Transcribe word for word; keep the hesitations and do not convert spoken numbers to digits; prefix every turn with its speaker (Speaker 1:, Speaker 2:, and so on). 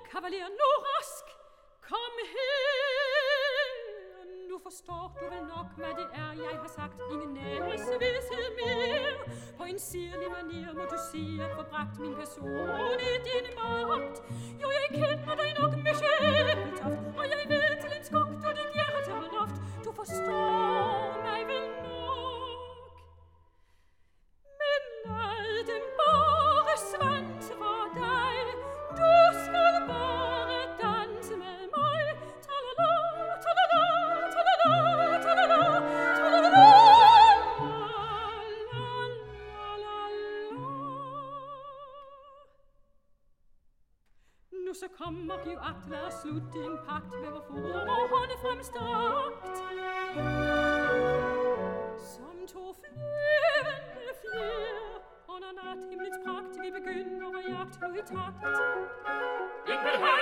Speaker 1: kavaler, nu rask, kom her. Nu forstår du vel nok, hvad det er, jeg har sagt. Ingen næsvished mere. På en sirlig manier må du sige, at forbragt min person i din magt. Jo, jeg kender dig nok med sjæltoft, og jeg ved til en skok, du dit hjerte har loft. Du forstår mig vel nok. Men lad dem bare svanse for dig. Du skal bare danse med mig. Talala, talala, talala, talala, talala, nu så kom og giv agt, lad os slutte en pagt med vor fod og hånde fremstrakt. Som to flyvende fjer under nathimlets pragt, vi begynder at jagte nu i takt. Ikke vil have